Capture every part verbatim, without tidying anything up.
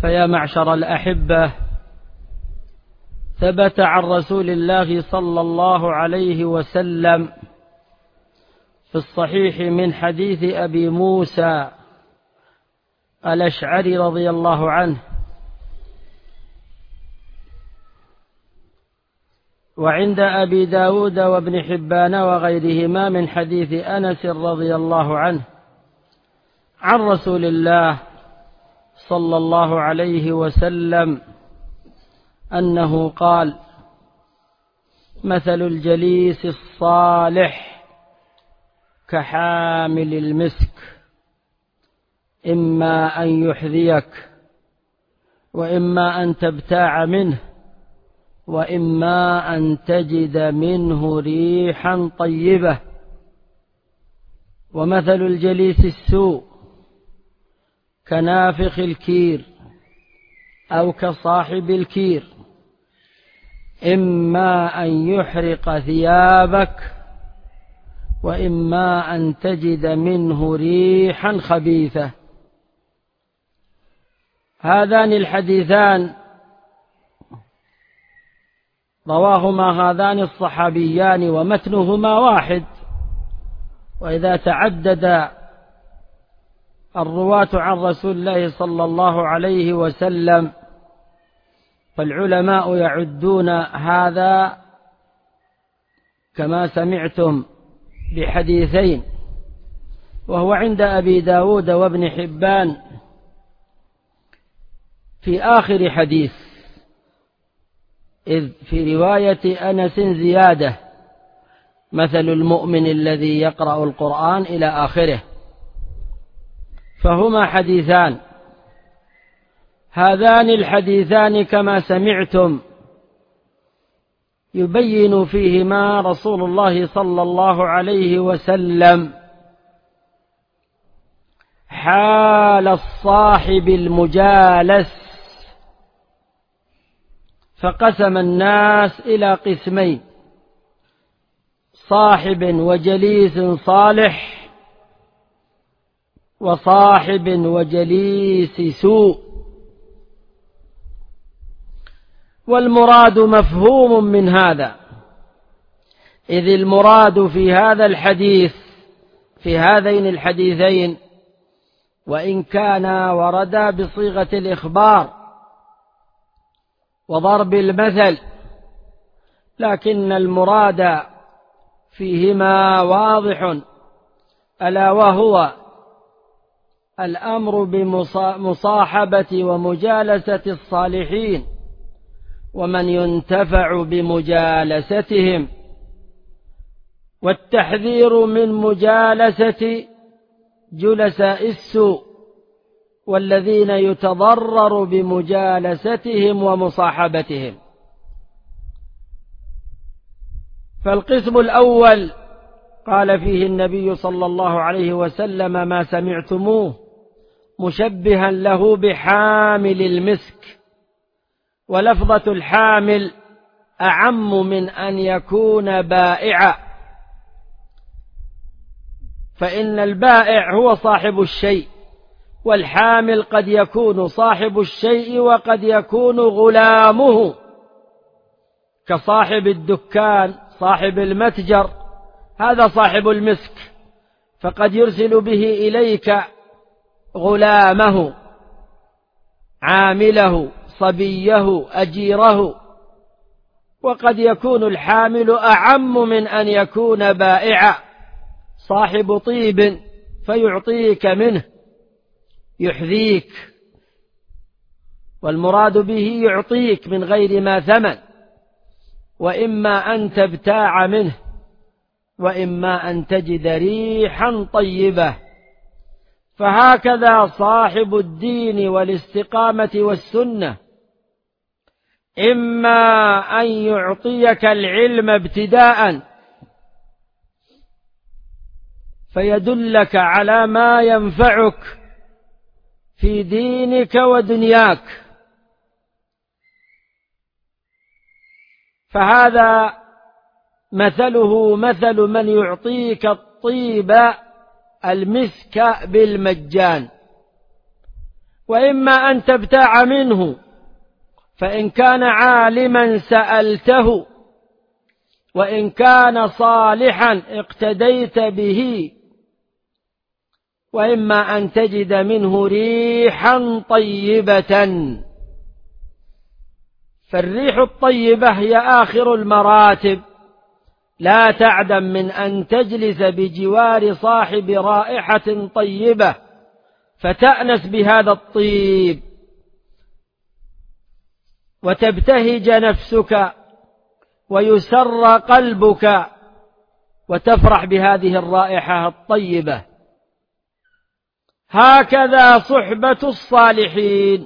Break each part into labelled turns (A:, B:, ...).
A: فيا معشر الأحبة، ثبت عن رسول الله صلى الله عليه وسلم في الصحيح من حديث أبي موسى الأشعري رضي الله عنه، وعند أبي داود وابن حبان وغيرهما من حديث أنس رضي الله عنه عن رسول الله صلى الله عليه وسلم أنه قال: مثل الجليس الصالح كحامل المسك، إما أن يحذيك وإما أن تبتاع منه وإما أن تجد منه ريحا طيبة. ومثل الجليس السوء كنافخ الكير أو كصاحب الكير، إما أن يحرق ثيابك وإما أن تجد منه ريحا خبيثة. هذان الحديثان رواهما هذان الصحابيان ومتنهما واحد، وإذا تعدد الرواة عن رسول الله صلى الله عليه وسلم فالعلماء يعدون هذا كما سمعتم بحديثين، وهو عند أبي داود وابن حبان في آخر حديث، إذ في رواية أنس زيادة: مثل المؤمن الذي يقرأ القرآن إلى آخره. فهما حديثان، هذان الحديثان كما سمعتم يبين فيهما رسول الله صلى الله عليه وسلم حال الصاحب المجالس، فقسم الناس إلى قسمين: صاحب وجليس صالح وصاحب وجليس سوء. والمراد مفهوم من هذا، إذ المراد في هذا الحديث في هذين الحديثين وإن كان وردا بصيغة الإخبار وضرب المثل، لكن المراد فيهما واضح، ألا وهو الأمر بمصاحبة ومجالسة الصالحين ومن ينتفع بمجالستهم، والتحذير من مجالسة جلساء السوء والذين يتضرر بمجالستهم ومصاحبتهم. فالقسم الأول قال فيه النبي صلى الله عليه وسلم ما سمعتموه، مشبها له بحامل المسك، ولفظة الحامل أعم من أن يكون بائعا، فإن البائع هو صاحب الشيء، والحامل قد يكون صاحب الشيء وقد يكون غلامه، كصاحب الدكان صاحب المتجر، هذا صاحب المسك، فقد يرسل به إليك غلامه عامله صبيه أجيره. وقد يكون الحامل أعم من أن يكون بائعا، صاحب طيب فيعطيك منه يحذيك، والمراد به يعطيك من غير ما ثمن، وإما أن تبتاع منه وإما أن تجد ريحا طيبة. فهكذا صاحب الدين والاستقامة والسنة، إما أن يعطيك العلم ابتداء فيدلك على ما ينفعك في دينك ودنياك، فهذا مثله مثل من يعطيك الطيب المسك بالمجان، وإما أن تبتاع منه، فإن كان عالما سألته، وإن كان صالحا اقتديت به، وإما أن تجد منه ريحا طيبة. فالريح الطيبة هي آخر المراتب، لا تعدم من أن تجلس بجوار صاحب رائحة طيبة فتأنس بهذا الطيب وتبتهج نفسك ويسر قلبك وتفرح بهذه الرائحة الطيبة. هكذا صحبة الصالحين،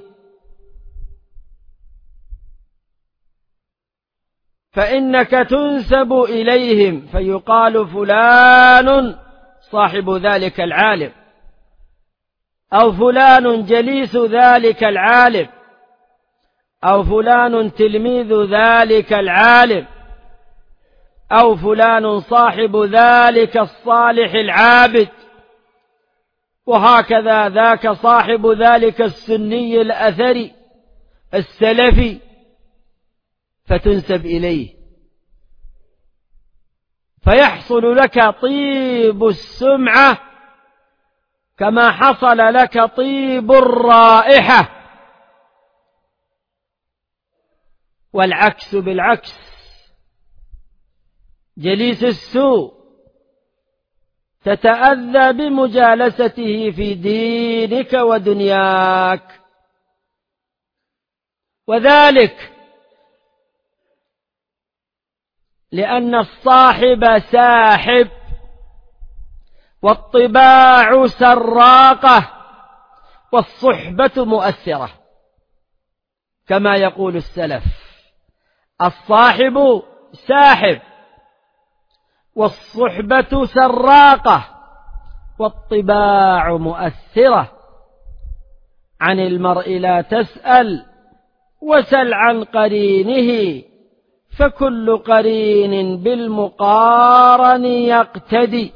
A: فإنك تنسب إليهم فيقال فلان صاحب ذلك العالم، أو فلان جليس ذلك العالم، أو فلان تلميذ ذلك العالم، أو فلان صاحب ذلك الصالح العابد، وهكذا ذاك صاحب ذلك السني الأثري السلفي، فتنسب إليه، فيحصل لك طيب السمعة كما حصل لك طيب الرائحة. والعكس بالعكس، جليس السوء تتأذى بمجالسته في دينك ودنياك، وذلك لأن الصاحب ساحب، والطباع سراقة، والصحبة مؤثرة، كما يقول السلف: الصاحب ساحب، والصحبة سراقة، والطباع مؤثرة. عن المرء لا تسأل وسل عن قرينه، فكل قرين بالمقارن يقتدي.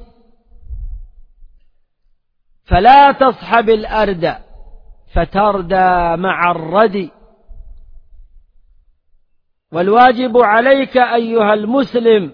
A: فلا تصحب الأرد فتردى مع الردي. والواجب عليك أيها المسلم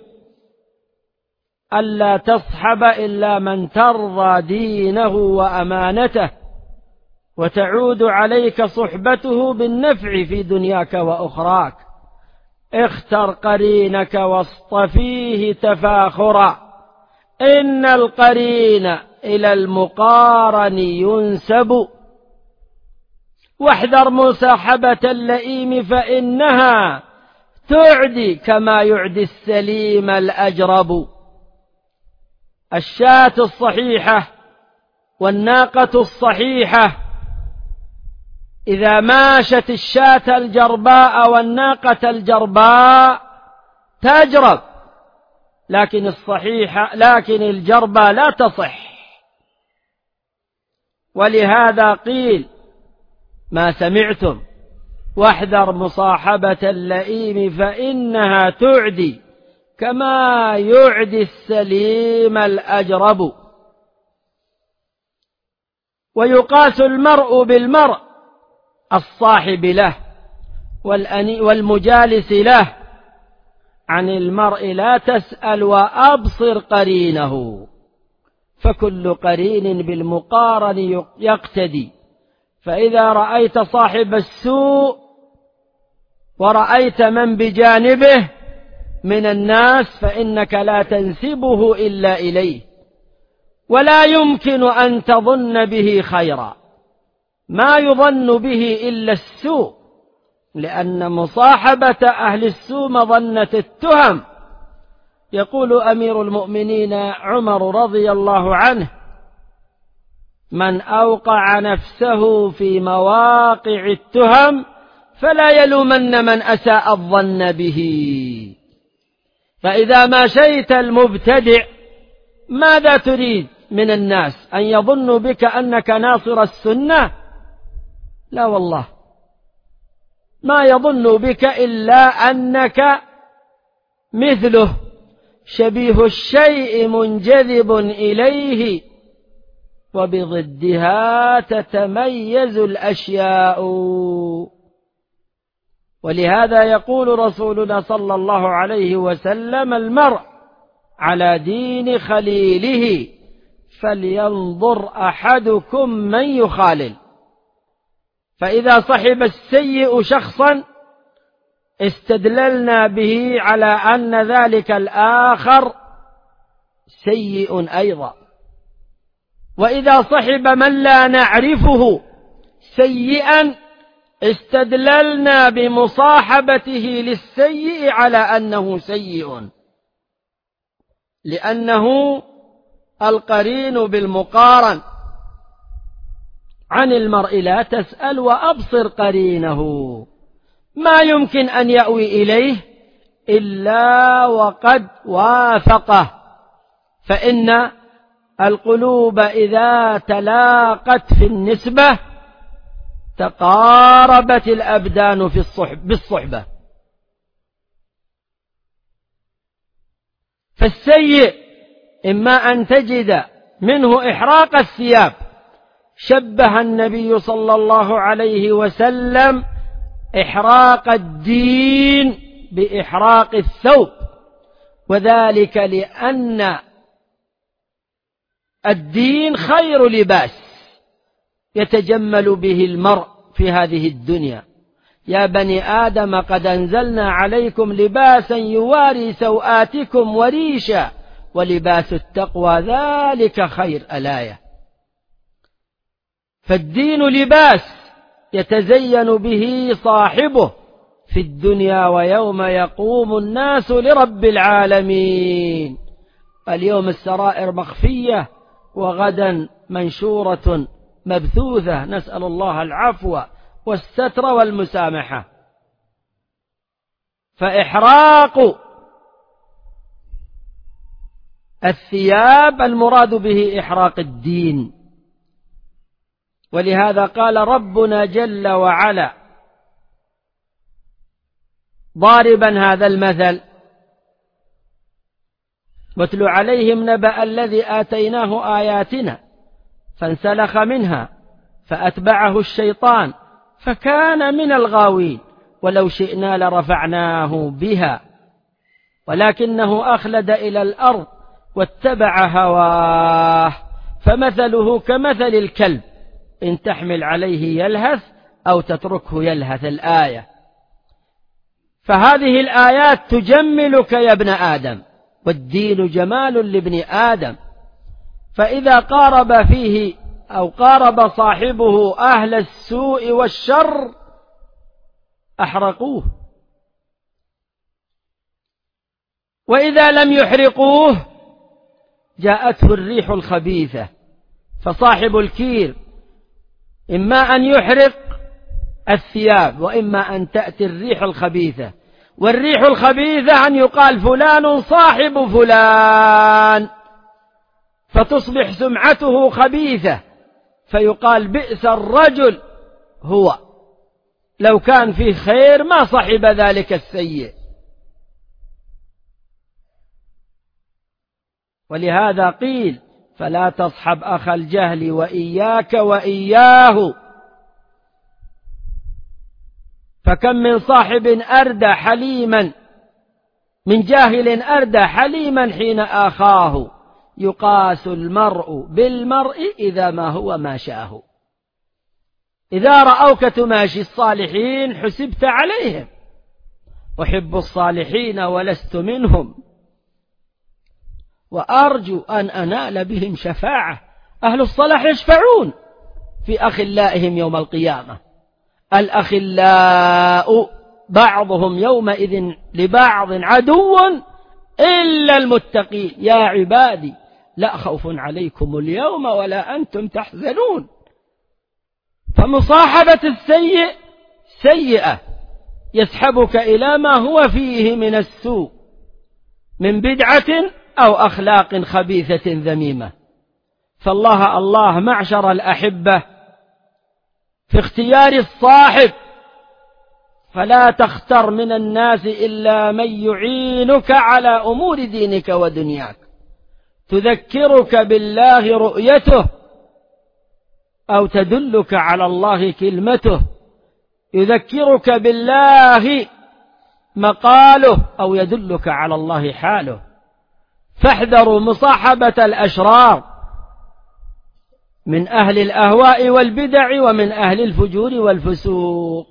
A: ألا تصحب إلا من ترضى دينه وأمانته، وتعود عليك صحبته بالنفع في دنياك وأخراك. اختر قرينك واصطفيه تفاخرا، إن القرين إلى المقارن ينسب. واحذر مصاحبة اللئيم فإنها تعدي كما يعدي السليم الأجرب. الشاة الصحيحة والناقة الصحيحة إذا ماشت الشاة الجرباء والناقة الجرباء تجرب، لكن الصحيحة لكن الجرباء لا تصح. ولهذا قيل ما سمعتم: واحذر مصاحبة اللئيم فإنها تعدي كما يعدي السليم الأجرب. ويقاس المرء بالمرء، الصاحب له والمجالس له. عن المرء لا تسأل وأبصر قرينه، فكل قرين بالمقارن يقتدي. فإذا رأيت صاحب السوء ورأيت من بجانبه من الناس فإنك لا تنسبه إلا إليه، ولا يمكن أن تظن به خيرا، ما يظن به إلا السوء، لأن مصاحبة أهل السوء مظنة التهم. يقول أمير المؤمنين عمر رضي الله عنه: من أوقع نفسه في مواقع التهم فلا يلومن من أساء الظن به. فإذا ما شئت المبتدع ماذا تريد من الناس؟ أن يظنوا بك أنك ناصر السنة؟ لا والله، ما يظن بك إلا أنك مثله، شبيه الشيء منجذب إليه، وبضدها تتميز الأشياء. ولهذا يقول رسولنا صلى الله عليه وسلم: المرء على دين خليله فلينظر أحدكم من يخالل. فإذا صحب السيء شخصا استدللنا به على أن ذلك الآخر سيء أيضا. وإذا صحب من لا نعرفه سيئا استدللنا بمصاحبته للسيء على أنه سيء، لأنه القرين بالمقارن. عن المرء لا تسأل وأبصر قرينه، ما يمكن أن يأوي إليه إلا وقد وافقه. فإن القلوب إذا تلاقت في النسبة تقاربت الأبدان في الصحب بالصحبة. فالسيء إما أن تجد منه إحراق الثياب، شبه النبي صلى الله عليه وسلم إحراق الدين بإحراق الثوب، وذلك لأن الدين خير لباس يتجمل به المرء في هذه الدنيا. يا بني آدم قد أنزلنا عليكم لباسا يواري سوآتكم وريشا ولباس التقوى ذلك خير. الآية. فالدين لباس يتزين به صاحبه في الدنيا ويوم يقوم الناس لرب العالمين. اليوم السرائر مخفية وغدا منشورة مبثوثة، نسأل الله العفو والستر والمسامحة. فإحراق الثياب المراد به إحراق الدين. ولهذا قال ربنا جل وعلا ضاربا هذا المثل: واتل عليهم نبأ الذي آتيناه آياتنا فانسلخ منها فأتبعه الشيطان فكان من الغاوين ولو شئنا لرفعناه بها ولكنه أخلد إلى الأرض واتبع هواه فمثله كمثل الكلب إن تحمل عليه يلهث أو تتركه يلهث. الآية. فهذه الآيات تجملك يا ابن آدم، والدين جمال لابن آدم. فإذا قارب فيه أو قارب صاحبه أهل السوء والشر أحرقوه، وإذا لم يحرقوه جاءته الريح الخبيثة. فصاحب الكير إما أن يحرق الثياب وإما أن تأتي الريح الخبيثة. والريح الخبيثة أن يقال فلان صاحب فلان فتصبح سمعته خبيثة، فيقال بئس الرجل هو، لو كان فيه خير ما صحب ذلك السيء. ولهذا قيل فلا تصحب أخ الجهل وإياك وإياه، فكم من صاحب أردى حليما من جاهل أردى حليما حين آخاه. يقاس المرء بالمرء إذا ما هو ما شاه. إذا رأوك تماشي الصالحين حسبت عليهم، أحب الصالحين ولست منهم وأرجو أن أنال بهم شفاعة. أهل الصلاح يشفعون في أخلائهم يوم القيامة. الأخلاء بعضهم يومئذ لبعض عدو إلا المتقين يا عبادي لا خوف عليكم اليوم ولا أنتم تحزنون. فمصاحبة السيء سيئة يسحبك إلى ما هو فيه من السوء من بدعة أو أخلاق خبيثة ذميمة. فالله الله معشر الأحبة في اختيار الصاحب، فلا تختر من الناس إلا من يعينك على أمور دينك ودنياك، تذكرك بالله رؤيته أو تدلك على الله كلمته، يذكرك بالله مقاله أو يدلك على الله حاله. فاحذروا مصاحبة الأشرار من أهل الأهواء والبدع ومن أهل الفجور والفسوق.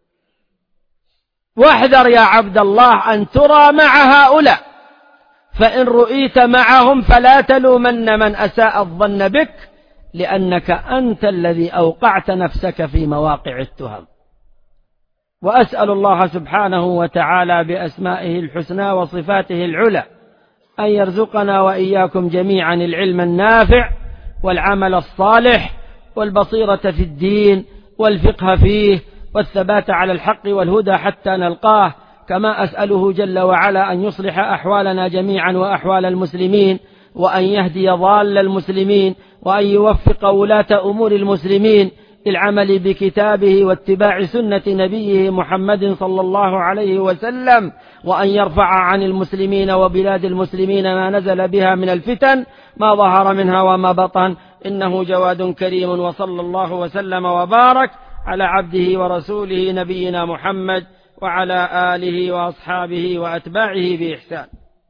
A: واحذر يا عبد الله أن ترى مع هؤلاء، فإن رؤيت معهم فلا تلومن من أساء الظن بك، لأنك أنت الذي أوقعت نفسك في مواقع التهم. وأسأل الله سبحانه وتعالى بأسمائه الحسنى وصفاته العلى أن يرزقنا وإياكم جميعا العلم النافع والعمل الصالح والبصيرة في الدين والفقه فيه والثبات على الحق والهدى حتى نلقاه. كما أسأله جل وعلا أن يصلح أحوالنا جميعا وأحوال المسلمين، وأن يهدي ضال المسلمين، وأن يوفق ولاة أمور المسلمين للعمل بكتابه واتباع سنة نبيه محمد صلى الله عليه وسلم، وأن يرفع عن المسلمين وبلاد المسلمين ما نزل بها من الفتن ما ظهر منها وما بطن، إنه جواد كريم. وصلى الله وسلم وبارك على عبده ورسوله نبينا محمد وعلى آله وأصحابه وأتباعه بإحسان.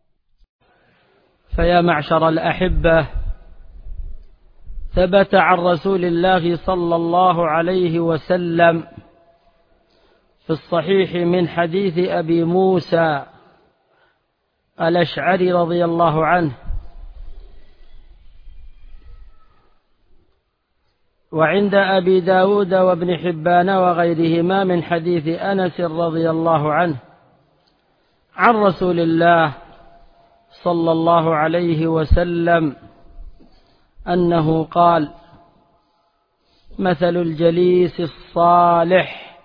A: فيا معشر الأحبة، ثبت عن رسول الله صلى الله عليه وسلم في الصحيح من حديث أبي موسى الأشعري رضي الله عنه، وعند أبي داود وابن حبان وغيرهما من حديث أنس رضي الله عنه عن رسول الله صلى الله عليه وسلم أنه قال: مثل الجليس الصالح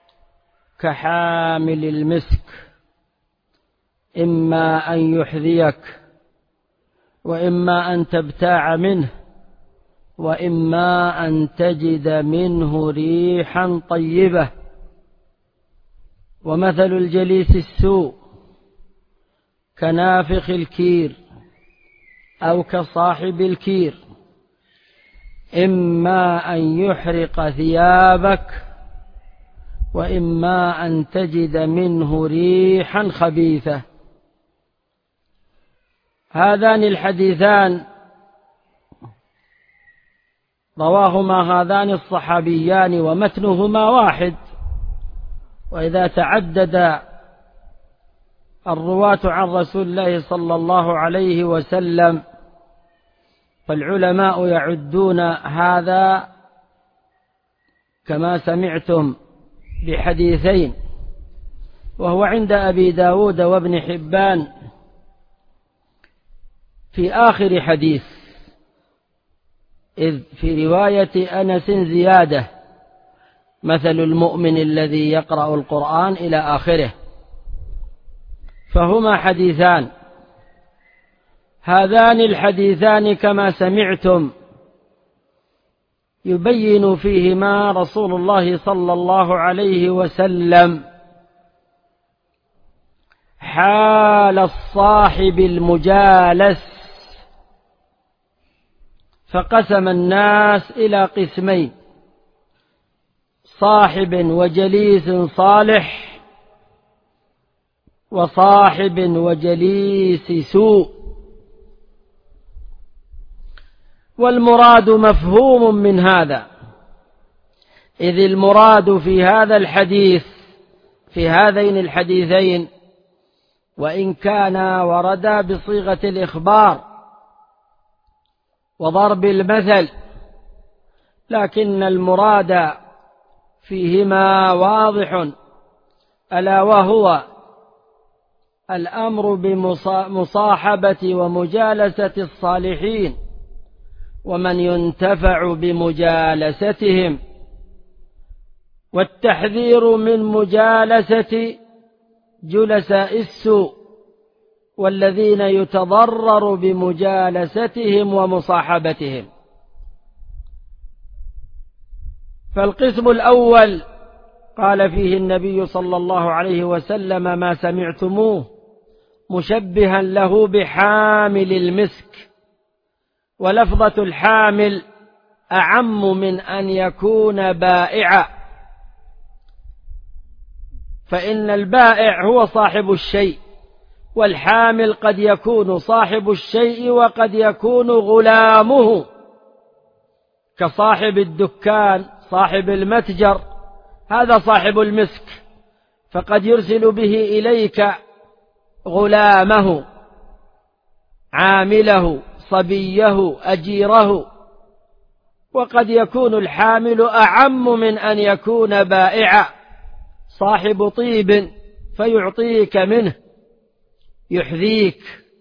A: كحامل المسك، إما أن يحذيك وإما أن تبتاع منه وإما أن تجد منه ريحا طيبة. ومثل الجليس السوء كنافخ الكير أو كصاحب الكير، إما أن يحرق ثيابك وإما أن تجد منه ريحا خبيثة. هذان الحديثان رواهما هذان الصحابيان ومتنهما واحد، وإذا تعدد الرواة عن رسول الله صلى الله عليه وسلم فالعلماء يعدون هذا كما سمعتم بحديثين، وهو عند أبي داود وابن حبان في آخر حديث، إذ في رواية أنس زيادة: مثل المؤمن الذي يقرأ القرآن إلى آخره. فهما حديثان. هذان الحديثان كما سمعتم يبين فيهما رسول الله صلى الله عليه وسلم حال الصاحب المجالس، فقسم الناس إلى قسمين: صاحب وجليس صالح وصاحب وجليس سوء. والمراد مفهوم من هذا، إذ المراد في هذا الحديث في هذين الحديثين وإن كان وردا بصيغة الإخبار وضرب المثل، لكن المراد فيهما واضح، ألا وهو الأمر بمصاحبة ومجالسة الصالحين ومن ينتفع بمجالستهم، والتحذير من مجالسة جلساء السوء والذين يتضرر بمجالستهم ومصاحبتهم. فالقسم الأول قال فيه النبي صلى الله عليه وسلم ما سمعتموه، مشبها له بحامل المسك. ولفظة الحامل أعم من أن يكون بائعا، فإن البائع هو صاحب الشيء، والحامل قد يكون صاحب الشيء وقد يكون غلامه، كصاحب الدكان صاحب المتجر، هذا صاحب المسك، فقد يرسل به إليك غلامه عامله صبيه أجيره، وقد يكون الحامل أعم من أن يكون بائعا، صاحب طيب فيعطيك منه يحذيك،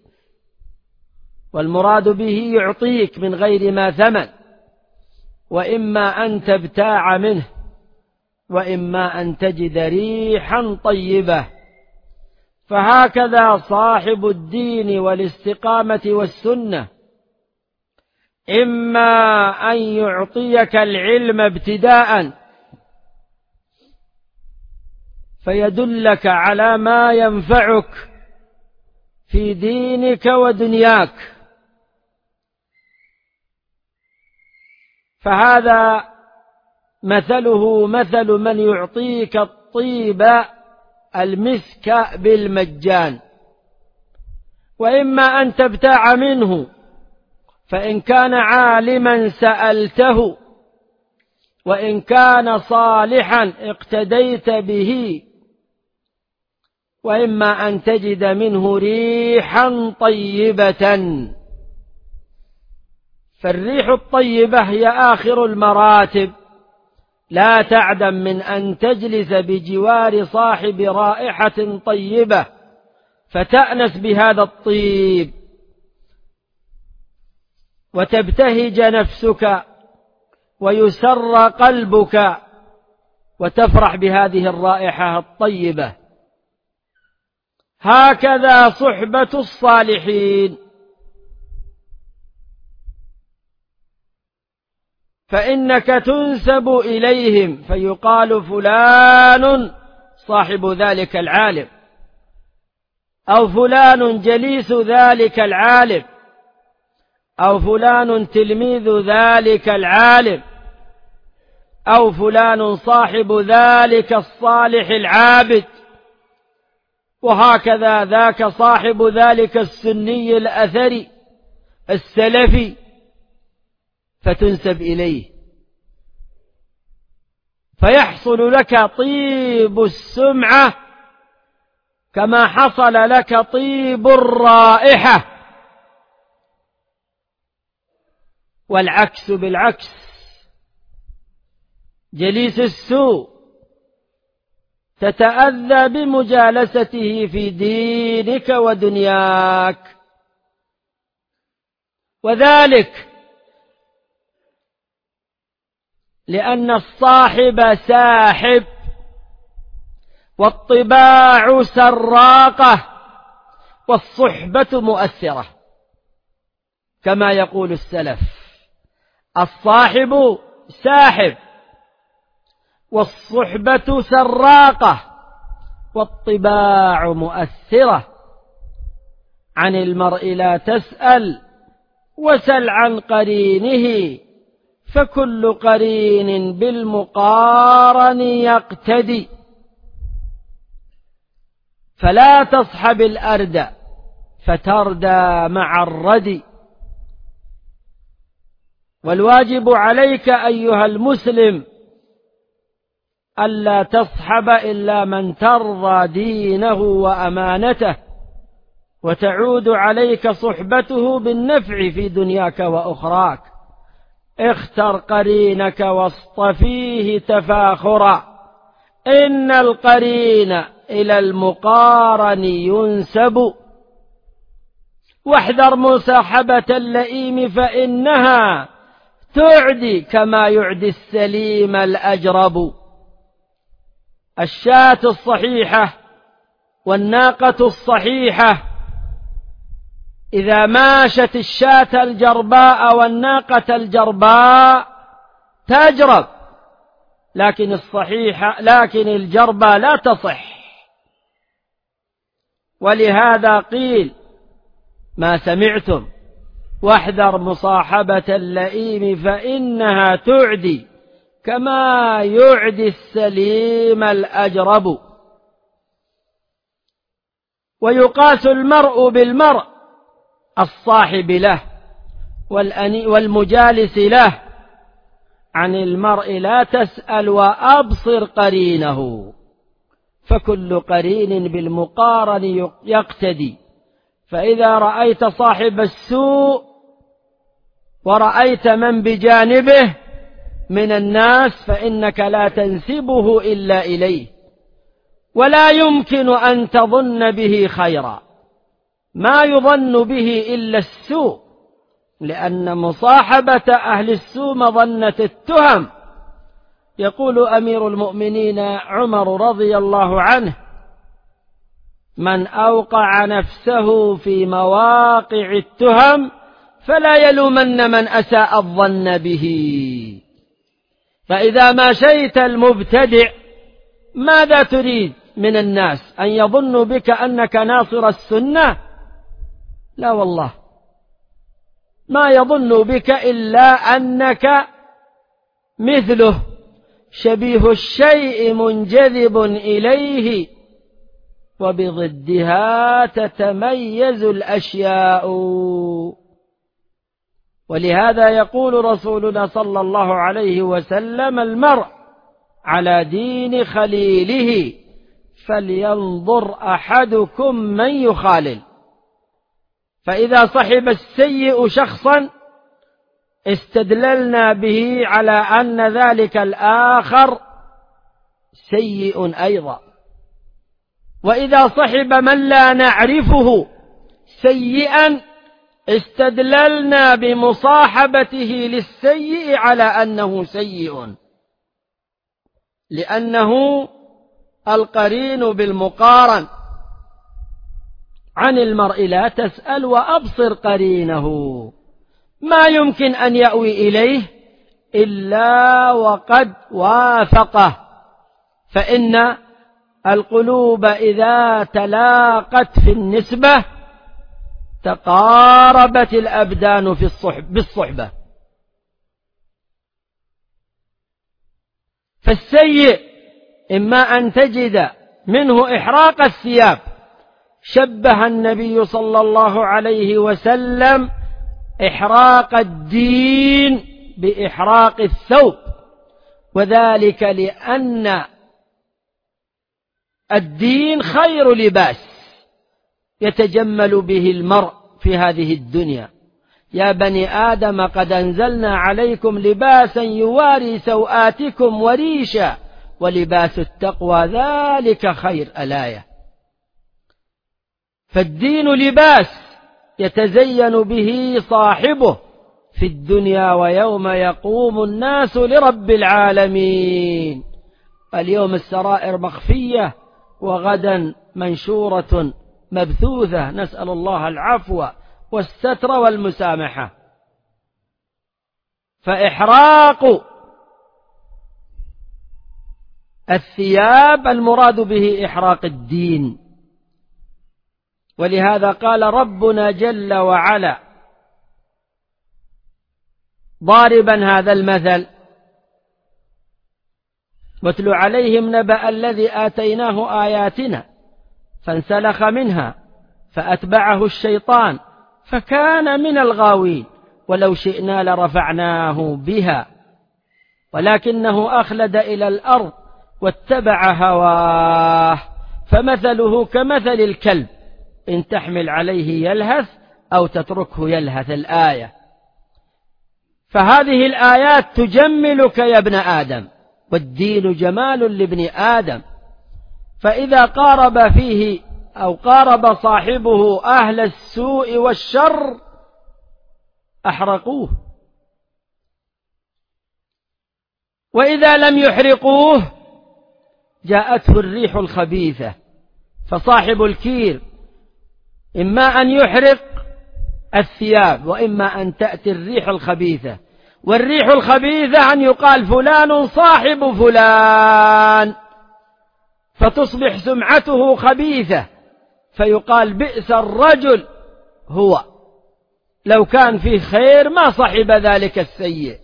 A: والمراد به يعطيك من غير ما ثمن، وإما أن تبتاع منه وإما أن تجد ريحا طيبة. فهكذا صاحب الدين والاستقامة والسنة، إما أن يعطيك العلم ابتداء فيدلك على ما ينفعك في دينك ودنياك، فهذا مثله مثل من يعطيك الطيب المسك بالمجان، وإما أن تبتاع منه، فإن كان عالما سألته، وإن كان صالحا اقتديت به، وإما أن تجد منه ريحا طيبة. فالريح الطيبة هي آخر المراتب، لا تعدم من أن تجلس بجوار صاحب رائحة طيبة فتأنس بهذا الطيب وتبتهج نفسك ويسر قلبك وتفرح بهذه الرائحة الطيبة. هكذا صحبة الصالحين، فإنك تنسب إليهم فيقال فلان صاحب ذلك العالم، أو فلان جليس ذلك العالم، أو فلان تلميذ ذلك العالم، أو فلان صاحب ذلك الصالح العابد، وهكذا ذاك صاحب ذلك السني الأثري السلفي، فتنسب إليه، فيحصل لك طيب السمعة كما حصل لك طيب الرائحة. والعكس بالعكس، جليس السوء تتأذى بمجالسته في دينك ودنياك، وذلك لأن الصاحب ساحب، والطباع سراقة، والصحبة مؤثرة، كما يقول السلف: الصاحب ساحب، والصحبة سراقة، والطباع مؤثرة. عن المرء لا تسأل وسل عن قرينه، فكل قرين بالمقارن يقتدي. فلا تصحب الأرد فتردى مع الردي. والواجب عليك أيها المسلم ألا تصحب إلا من ترضى دينه وأمانته، وتعود عليك صحبته بالنفع في دنياك وأخراك. اختر قرينك واصطفيه تفاخرا، إن القرين إلى المقارن ينسب. واحذر مصاحبة اللئيم فإنها تعدي كما يعدي السليم الأجرب. الشاة الصحيحة والناقة الصحيحة إذا ماشت الشاة الجرباء والناقة الجرباء تجرب، لكن الصحيحة لكن الجرباء لا تصح. ولهذا قيل: ما سمعتم واحذر مصاحبة اللئيم فإنها تعدي كما يعدي السليم الأجرب. ويقاس المرء بالمرء الصاحب له والمجالس له. عن المرء لا تسأل وأبصر قرينه، فكل قرين بالمقارن يقتدي. فإذا رأيت صاحب السوء ورأيت من بجانبه من الناس فإنك لا تنسبه إلا إليه، ولا يمكن أن تظن به خيرا، ما يظن به إلا السوء، لأن مصاحبة أهل السوء مظنة التهم. يقول أمير المؤمنين عمر رضي الله عنه: من أوقع نفسه في مواقع التهم فلا يلومن من أساء الظن به. فإذا ما شئت المبتدع ماذا تريد من الناس؟ أن يظنوا بك أنك ناصر السنة؟ لا والله، ما يظن بك إلا أنك مثله، شبيه الشيء منجذب إليه، وبضدها تتميز الأشياء. ولهذا يقول رسولنا صلى الله عليه وسلم: المرء على دين خليله فلينظر أحدكم من يخالل. فإذا صحب السيء شخصا استدللنا به على أن ذلك الآخر سيء أيضا، وإذا صحب من لا نعرفه سيئا استدللنا بمصاحبته للسيء على أنه سيء، لأنه القرين بالمقارن. عن المرء لا تسأل وأبصر قرينه، ما يمكن أن يأوي إليه إلا وقد وافقه. فإن القلوب إذا تلاقت في النسبة تقاربت الأبدان في الصحب بالصحبة. فالسيء إما أن تجد منه إحراق الثياب، شبه النبي صلى الله عليه وسلم إحراق الدين بإحراق الثوب، وذلك لأن الدين خير لباس يتجمل به المرء في هذه الدنيا. يا بني آدم قد أنزلنا عليكم لباسا يواري سوآتكم وريشا ولباس التقوى ذلك خير. الآية. فالدين لباس يتزين به صاحبه في الدنيا ويوم يقوم الناس لرب العالمين. اليوم السرائر مخفية وغدا منشورة مبثوثة، نسأل الله العفو والستر والمسامحة. فإحراق الثياب المراد به إحراق الدين. ولهذا قال ربنا جل وعلا ضاربا هذا المثل: واتل عليهم نبأ الذي آتيناه آياتنا فانسلخ منها فأتبعه الشيطان فكان من الغاوين ولو شئنا لرفعناه بها ولكنه أخلد إلى الأرض واتبع هواه فمثله كمثل الكلب إن تحمل عليه يلهث أو تتركه يلهث. الآية. فهذه الآيات تجملك يا ابن آدم، والدين جمال لابن آدم. فإذا قارب فيه أو قارب صاحبه أهل السوء والشر أحرقوه، وإذا لم يحرقوه جاءته الريح الخبيثة. فصاحب الكير إما أن يحرق الثياب وإما أن تأتي الريح الخبيثة. والريح الخبيثة أن يقال فلان صاحب فلان فتصبح سمعته خبيثة فيقال بئس الرجل هو. لو كان فيه خير ما صحب ذلك السيء.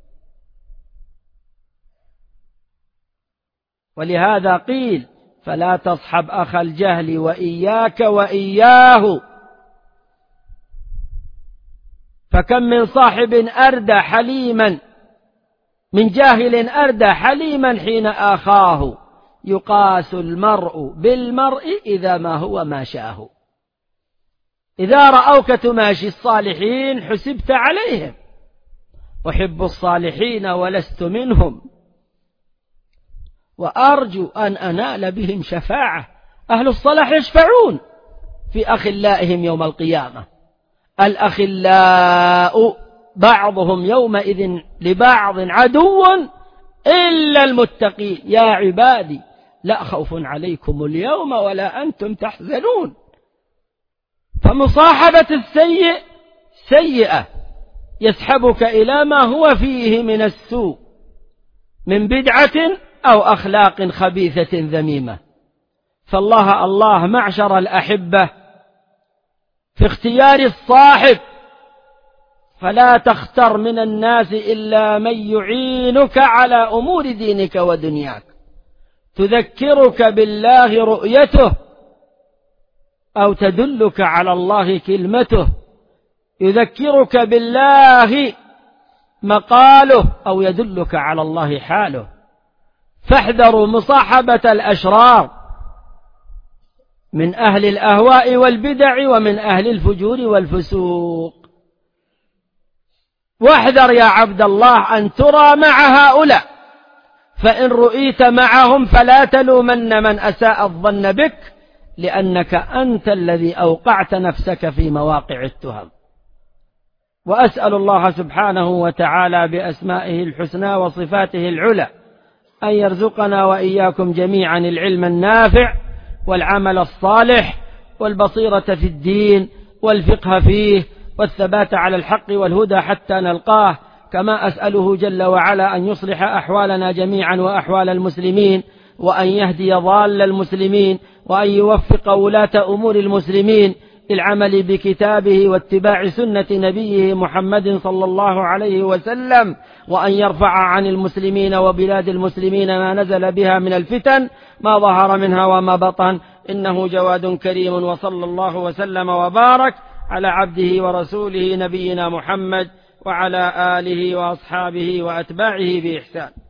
A: ولهذا قيل فلا تصحب أخ الجهل وإياك وإياه، فكم من صاحب أردى حليما من جاهل أردى حليما حين آخاه، يقاس المرء بالمرء إذا ما هو ما شاه. إذا رأوك تماشي الصالحين حسبت عليهم، أحب الصالحين ولست منهم، وأرجو أن أنال بهم شفاعة. أهل الصلاح يشفعون في أخلائهم يوم القيامة. الأخلاء بعضهم يومئذ لبعض عدو إلا المتقين، يا عبادي لا خوف عليكم اليوم ولا أنتم تحزنون. فمصاحبة السيء سيئة يسحبك إلى ما هو فيه من السوء من بدعة أو أخلاق خبيثة ذميمة. فالله الله معشر الأحبة في اختيار الصاحب، فلا تختر من الناس إلا من يعينك على أمور دينك ودنياك، تذكرك بالله رؤيته أو تدلك على الله كلمته، يذكرك بالله مقاله أو يدلك على الله حاله. فاحذروا مصاحبة الأشرار من أهل الأهواء والبدع ومن أهل الفجور والفسوق. واحذر يا عبد الله أن ترى مع هؤلاء، فإن رؤيت معهم فلا تلومن من أساء الظن بك، لأنك أنت الذي أوقعت نفسك في مواقع التهم. وأسأل الله سبحانه وتعالى بأسمائه الحسنى وصفاته العلى أن يرزقنا وإياكم جميعا العلم النافع والعمل الصالح والبصيرة في الدين والفقه فيه والثبات على الحق والهدى حتى نلقاه. كما أسأله جل وعلا أن يصلح أحوالنا جميعا وأحوال المسلمين، وأن يهدي ضال المسلمين، وأن يوفق ولاة أمور المسلمين للعمل بكتابه واتباع سنة نبيه محمد صلى الله عليه وسلم، وأن يرفع عن المسلمين وبلاد المسلمين ما نزل بها من الفتن ما ظهر منها وما بطن، إنه جواد كريم. وصلى الله وسلم وبارك على عبده ورسوله نبينا محمد وعلى آله وأصحابه وأتباعه بإحسان.